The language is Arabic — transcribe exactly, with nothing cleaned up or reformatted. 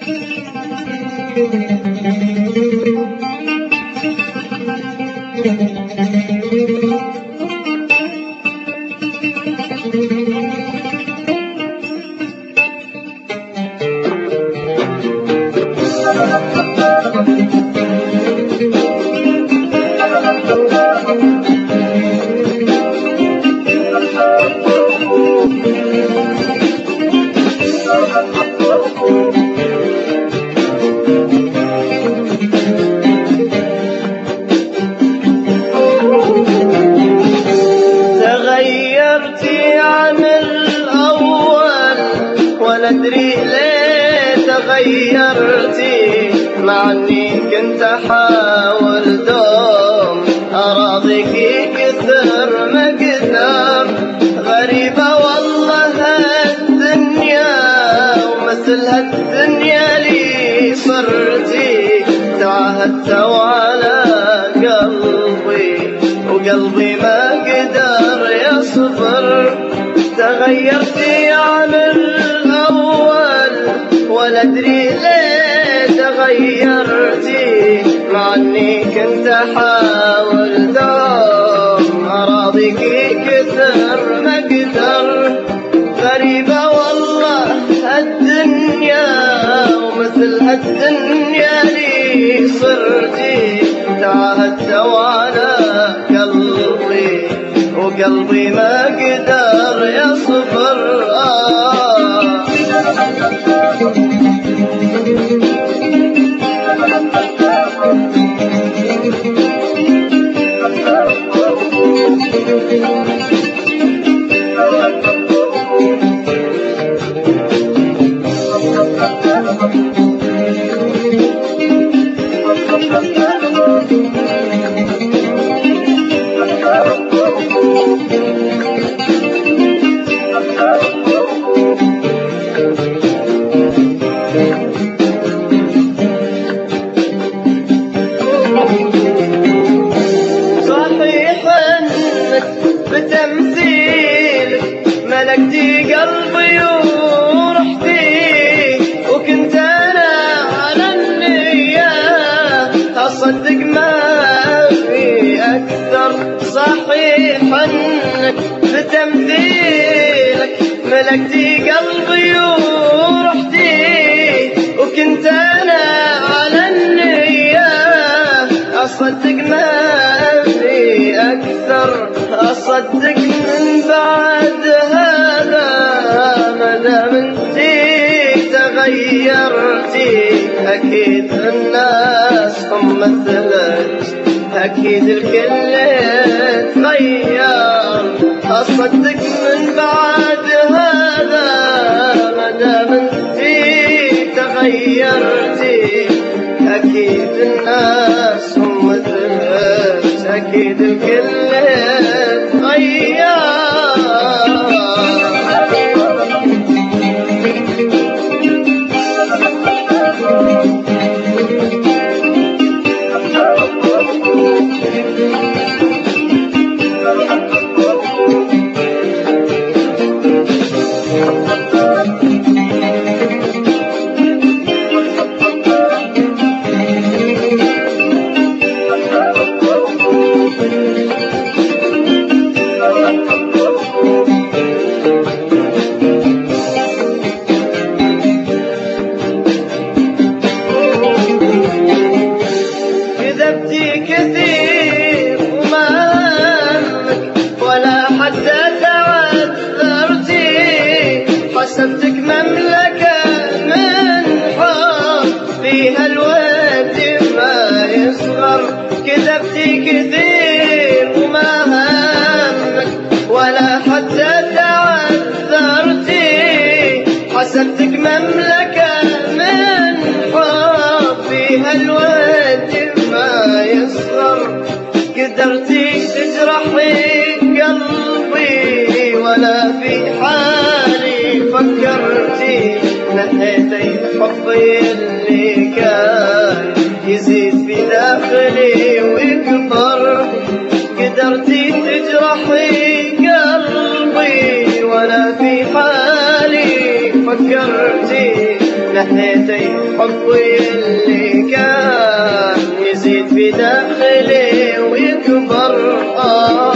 تغيرتي عن الأول ولا أدري ليه تغيرتي، مع إني كنت أحاول دوم أراضيكي كثر ما قدر. غريبة والله هالدنيا ومثل هالدنيا لي صرتي، تعهدت على قلبي وقلبي ما قدر يصبر. تغيرتي عن الأول ولا أدري ليه تغيرتي، مع إني كنت أحاول دوم أراضيكي كثر ما قدر. غريبة والله هالدنيا ومثل هالدنيا لي صرتي، تعهدت على قلبي وقلبي ما قدر يصبر. آه بتمثيلك ملكتي قلبي ورحتي، وكنت أنا على النية أصدق ما في أكثر. صحيح أنك بتمثيلك ملكتي قلبي ورحتي، وكنت أنا على النية أصدق ما في أكثر. أصدق من بعد هذا مدام انتي تغيرتي، أكيد الناس هم مثلك، أكيد الكل تغير. أصدق من بعد هذا مدام انتي تغيرتي، أكيد الناس هم مثلك، أكيد الكل تغير. كثير وما همك ولا حتى تعذرتي، حسبتك مملكة من حب فيها الود ما يصغر. كذبتي كثير وما همك ولا حتى تعذرتي، حسبتك مملكة من حب فيها الود ما يصغر. قدرتي تجرحي قلبي ولا في حالي فكرتي، نهيتي حبي اللي كان يزيد في داخلي ويكبر. قدرتي تجرحي قلبي ولا في حالي فكرتي، نهيتي حياتي حبي اللي كان يزيد في داخلي ويكبر آه